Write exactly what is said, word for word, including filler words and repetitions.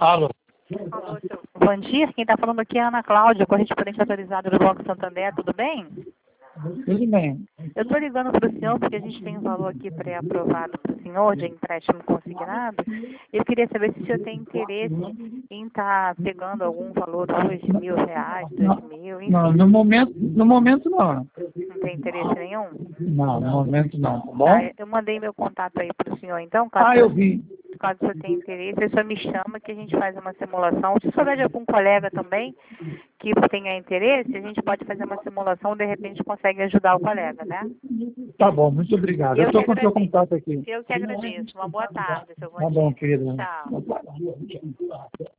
Alô. Alô, seu Vandir, quem está falando aqui é a Ana Cláudia, correspondente autorizada do Banco Santander, tudo bem? Tudo bem. Eu estou ligando para o senhor porque a gente tem um valor aqui pré-aprovado para o senhor de empréstimo consignado. Eu queria saber se o senhor tem interesse em estar tá pegando algum valor hoje, mil reais, dois mil, enfim. Não, no momento, no momento não. Não tem interesse nenhum? Não, no momento não, tá bom? Tá, eu mandei meu contato aí para o senhor, então, caso Ah, eu vi. Caso você tenha interesse, você me chama que a gente faz uma simulação. Se souber de algum colega também que tenha interesse, a gente pode fazer uma simulação, de repente consegue ajudar o colega, né? Tá bom, muito obrigado. Eu Eu estou que com o seu agradeço. contato aqui. Eu que agradeço. Uma boa tarde, seu Tá bom, Vandir. querida. Tchau. Boa tarde.